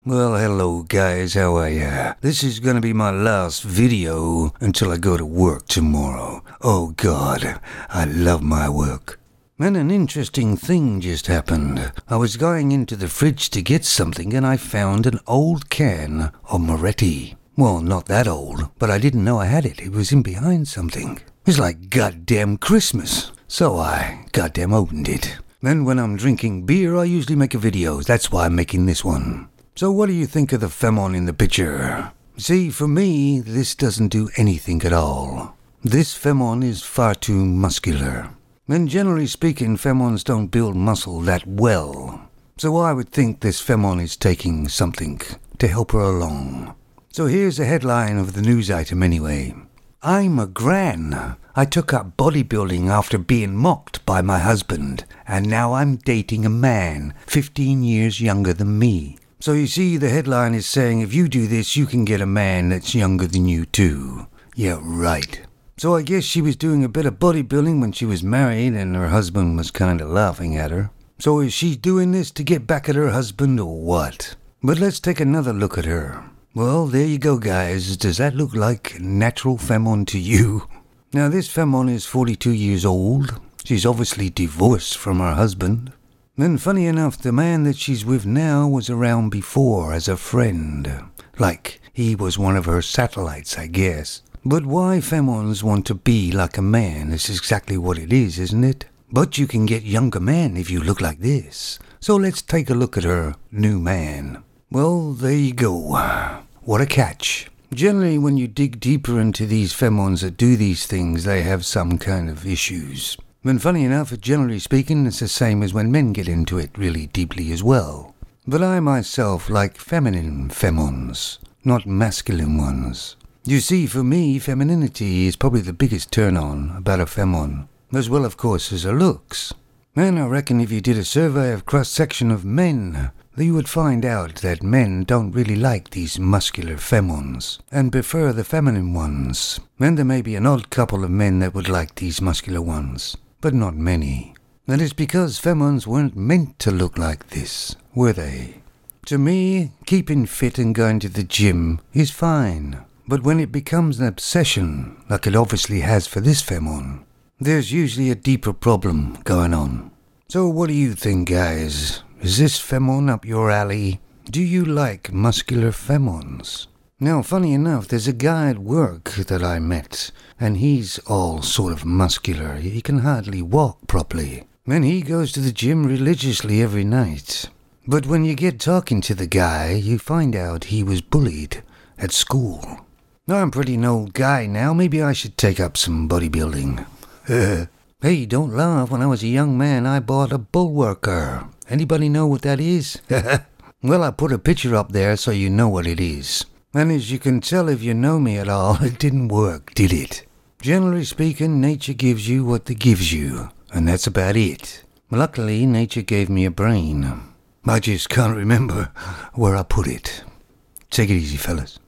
Well, hello guys, how are ya? This is gonna be my last video until I go to work tomorrow. Oh god, I love my work. And an interesting thing just happened. I was going into the fridge to get something and I found an old can of Moretti. Well, not that old, but I didn't know I had it. It was in behind something. It's like goddamn Christmas. So I goddamn opened it. Then when I'm drinking beer, I usually make a video. That's why I'm making this one. So what do you think of the Femon in the picture? See, for me, this doesn't do anything at all. This Femon is far too muscular. And generally speaking, Femons don't build muscle that well. So I would think this Femon is taking something to help her along. So here's the headline of the news item anyway. I'm a gran. I took up bodybuilding after being mocked by my husband, and now I'm dating a man 15 years younger than me. So you see, the headline is saying if you do this, you can get a man that's younger than you too. Yeah, right. So I guess she was doing a bit of bodybuilding when she was married and her husband was kind of laughing at her. So is she doing this to get back at her husband or what? But let's take another look at her. Well, there you go, guys. Does that look like natural Femon to you? Now, this Femon is 42 years old. She's obviously divorced from her husband. Then, funny enough, the man that she's with now was around before as a friend. Like, he was one of her satellites, I guess. But why Femons want to be like a man is exactly what it is, isn't it? But you can get younger men if you look like this. So let's take a look at her new man. Well, there you go. What a catch. Generally, when you dig deeper into these Femons that do these things, they have some kind of issues. And funny enough, generally speaking, it's the same as when men get into it really deeply as well. But I myself like feminine Femons, not masculine ones. You see, for me, femininity is probably the biggest turn-on about a Femon, as well, of course, as her looks. And I reckon if you did a survey of cross-section of men, you would find out that men don't really like these muscular Femons, and prefer the feminine ones. And there may be an odd couple of men that would like these muscular ones, but not many. And it's because Femons weren't meant to look like this, were they? To me, keeping fit and going to the gym is fine. But when it becomes an obsession, like it obviously has for this Femon, there's usually a deeper problem going on. So what do you think, guys? Is this Femon up your alley? Do you like muscular Femons? Now, funny enough, there's a guy at work that I met, and he's all sort of muscular. He can hardly walk properly. And he goes to the gym religiously every night. But when you get talking to the guy, you find out he was bullied at school. I'm a pretty old guy now. Maybe I should take up some bodybuilding. Hey, don't laugh. When I was a young man, I bought a Bullworker. Anybody know what that is? Well, I put a picture up there so you know what it is. And as you can tell if you know me at all, it didn't work, did it? Generally speaking, nature gives you what it gives you. And that's about it. Luckily, nature gave me a brain. I just can't remember where I put it. Take it easy, fellas.